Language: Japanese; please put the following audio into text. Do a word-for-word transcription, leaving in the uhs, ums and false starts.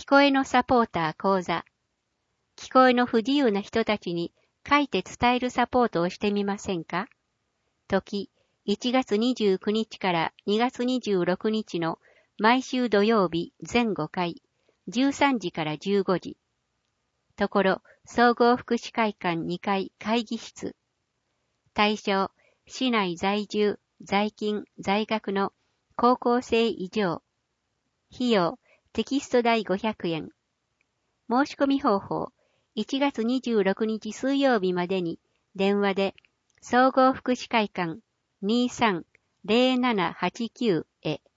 こえのサポーター講座。聞こえの不自由な人たちに書いて伝えるサポートをしてみませんか？時、いちがつにじゅうくにちからにがつにじゅうろくにちの毎週土曜日ぜんごかい、じゅうさんじからじゅうごじ。ところ、総合福祉会館にかい会議室。対象、市内在住、在勤、在学の高校生以上。費用、テキスト代ごひゃくえん。申し込み方法、いちがつにじゅうろくにち水曜日までに電話で総合福祉会館 にーさんぜろななはちきゅう へ